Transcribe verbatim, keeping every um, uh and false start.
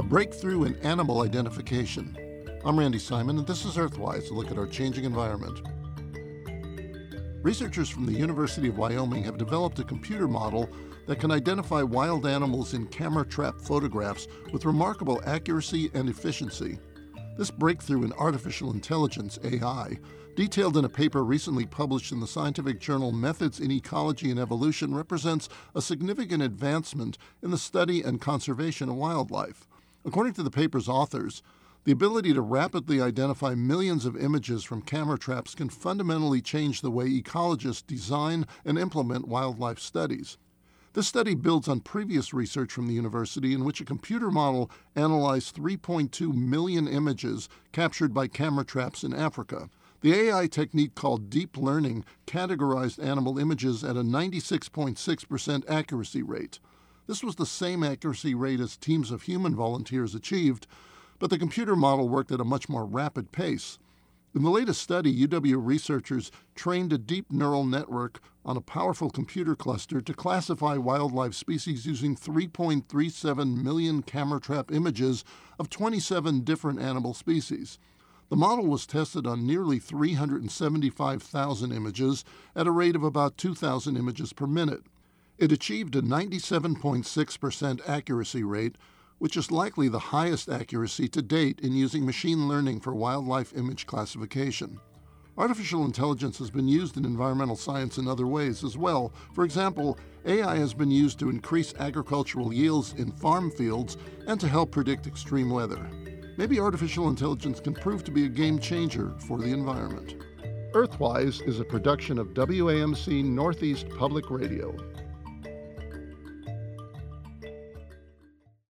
Breakthrough in Animal Identification. I'm Randy Simon, and this is Earthwise, a look at our changing environment. Researchers from the University of Wyoming have developed a computer model that can identify wild animals in camera trap photographs with remarkable accuracy and efficiency. This breakthrough in artificial intelligence, A I, detailed in a paper recently published in the scientific journal Methods in Ecology and Evolution, represents a significant advancement in the study and conservation of wildlife. According to the paper's authors, the ability to rapidly identify millions of images from camera traps can fundamentally change the way ecologists design and implement wildlife studies. This study builds on previous research from the university in which a computer model analyzed three point two million images captured by camera traps in Africa. The A I technique called deep learning categorized animal images at a ninety-six point six percent accuracy rate. This was the same accuracy rate as teams of human volunteers achieved, but the computer model worked at a much more rapid pace. In the latest study, U W researchers trained a deep neural network on a powerful computer cluster to classify wildlife species using three point three seven million camera trap images of twenty-seven different animal species. The model was tested on nearly three hundred seventy-five thousand images at a rate of about two thousand images per minute. It achieved a ninety-seven point six percent accuracy rate, which is likely the highest accuracy to date in using machine learning for wildlife image classification. Artificial intelligence has been used in environmental science in other ways as well. For example, A I has been used to increase agricultural yields in farm fields and to help predict extreme weather. Maybe artificial intelligence can prove to be a game changer for the environment. Earthwise is a production of W A M C Northeast Public Radio.